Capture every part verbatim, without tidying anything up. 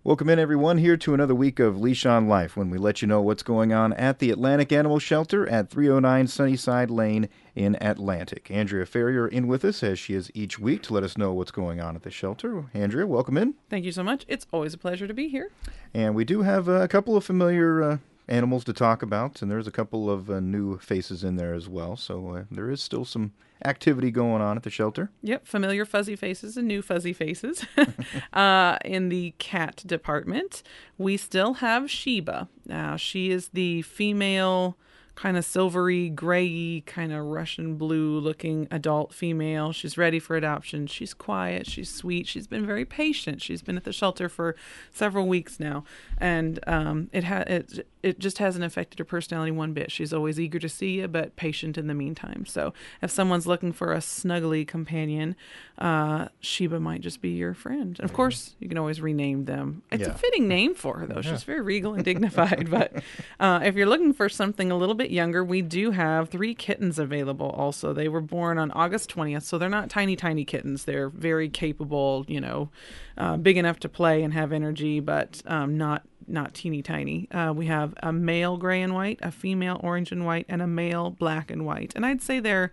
Welcome in, everyone, here to another week of Leash on Life, when we let you know what's going on at the Atlantic Animal Shelter at three oh nine Sunnyside Lane in Atlantic. Andrea Ferrier in with us, as she is each week, to let us know what's going on at the shelter. Andrea, welcome in. Thank you so much. It's always a pleasure to be here. And we do have uh, a couple of familiar uh, animals to talk about, and there's a couple of uh, new faces in there as well, so uh, there is still some activity going on at the shelter. Yep, familiar fuzzy faces and new fuzzy faces. uh, in the cat department, we still have Sheba. Now, she is the female, kind of silvery, gray, kind of Russian blue looking adult female. She's ready for adoption. She's quiet. She's sweet. She's been very patient. She's been at the shelter for several weeks now, and um, it ha- it it just hasn't affected her personality one bit. She's always eager to see you, but patient in the meantime. So if someone's looking for a snuggly companion, uh, Sheba might just be your friend. And of course, you can always rename them. It's Yeah. a fitting name for her, though. Yeah. She's very regal and dignified. But uh, if you're looking for something a little bit younger, we do have three kittens available also. They were born on August twentieth, so they're not tiny, tiny kittens. They're very capable, you know, uh, big enough to play and have energy, but um, not not teeny tiny. Uh, we have a male gray and white, a female orange and white, and a male black and white. And I'd say they're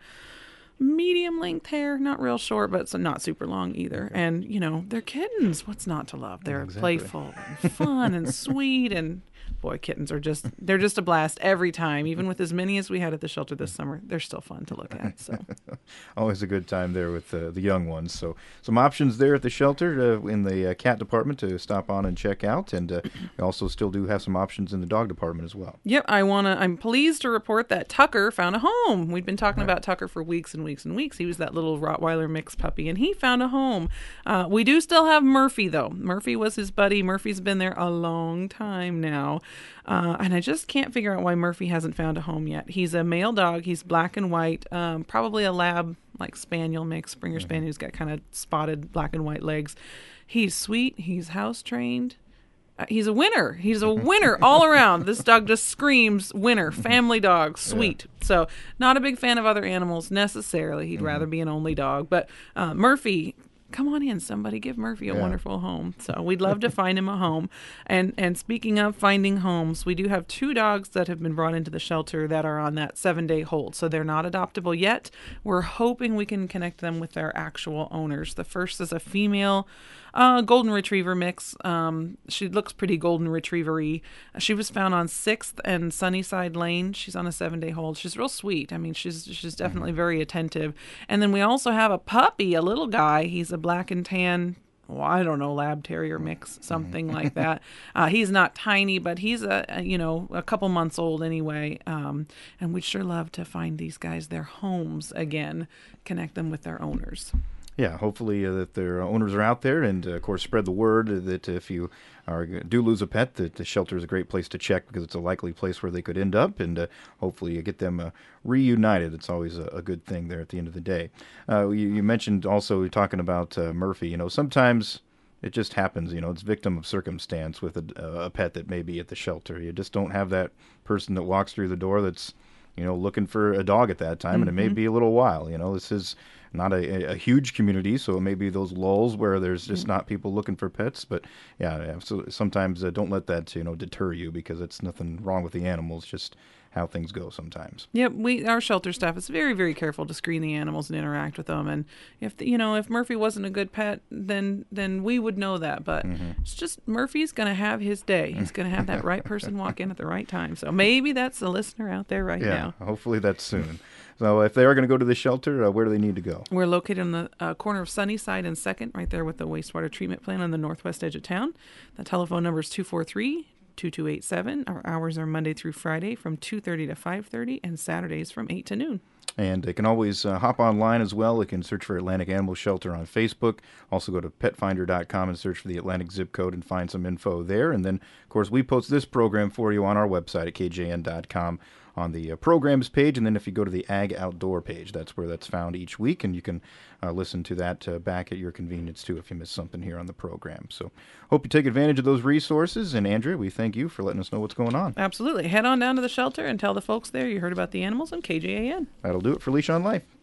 medium length hair, not real short, but so not super long either. And, you know, they're kittens. What's not to love? They're Exactly. playful and fun and sweet, and boy, kittens are just, they're just a blast every time. Even with as many as we had at the shelter this summer, they're still fun to look at. So Always a good time there with uh, the young ones. So some options there at the shelter uh, in the uh, cat department to stop on and check out. And uh, we also still do have some options in the dog department as well. Yep, I wanna. I'm pleased to report that Tucker found a home. We've been talking about Tucker for weeks and weeks and weeks. He was that little Rottweiler mix puppy, and he found a home. Uh, we do still have Murphy, though. Murphy was his buddy. Murphy's been there a long time now, uh, and I just can't figure out why Murphy hasn't found a home yet. He's a male dog. He's black and white, um, probably a lab, like spaniel mix, Springer Spaniel. He's got kind of spotted black and white legs. He's sweet. He's house trained. Uh, He's a winner. He's a winner all around. This dog just screams winner, family dog, sweet. So not a big fan of other animals necessarily. He'd rather be an only dog. But uh, Murphy, come on in. Somebody give Murphy a Yeah. wonderful home. So we'd love to find him a home. And and speaking of finding homes, we do have two dogs that have been brought into the shelter that are on that seven-day hold. So they're not adoptable yet. We're hoping we can connect them with their actual owners. The first is a female uh, golden retriever mix. Um, she looks pretty golden retriever-y. She was found on sixth and Sunnyside Lane. She's on a seven-day hold. She's real sweet. I mean, she's she's definitely very attentive. And then we also have a puppy, a little guy. He's a black and tan, well, I don't know, lab terrier mix, something like that. Uh, he's not tiny, but he's a, a you know a couple months old anyway. Um, and we'd sure love to find these guys their homes again, connect them with their owners. Yeah, hopefully uh, that their owners are out there, and uh, of course spread the word that if you are do lose a pet, that the shelter is a great place to check, because it's a likely place where they could end up, and uh, hopefully you get them uh, reunited. It's always a, a good thing there at the end of the day. Uh, you, you mentioned also talking about uh, Murphy. You know, sometimes it just happens. You know, it's victim of circumstance with a, a pet that may be at the shelter. You just don't have that person that walks through the door that's, you know, looking for a dog at that time, and it may be a little while. You know, this is not a, a huge community, so it may be those lulls where there's just not people looking for pets. But yeah, yeah so sometimes uh, don't let that, you know, deter you, because it's nothing wrong with the animals, just how things go sometimes. Yep, we our shelter staff is very, very careful to screen the animals and interact with them. And if the, you know if Murphy wasn't a good pet, then then we would know that. But it's just Murphy's going to have his day. He's going to have that right person walk in at the right time. So maybe that's the listener out there right Yeah, now. hopefully that's soon. So if they are going to go to the shelter, uh, where do they need to go? We're located on the uh, corner of Sunnyside and second, right there with the wastewater treatment plant on the northwest edge of town. The telephone number is two four three, two two eight seven. Our hours are Monday through Friday from two thirty to five thirty, and Saturdays from eight to noon. And they can always uh, hop online as well. They can search for Atlantic Animal Shelter on Facebook. Also go to pet finder dot com and search for the Atlantic zip code and find some info there. And then, of course, we post this program for you on our website at k j n dot com on the uh, programs page. And then if you go to the Ag Outdoor page, that's where that's found each week. And you can uh, listen to that uh, back at your convenience, too, if you miss something here on the program. So hope you take advantage of those resources. And, Andrea, we thank you for letting us know what's going on. Absolutely. Head on down to the shelter and tell the folks there you heard about the animals on K J A N. That'll do it for Leash on Life.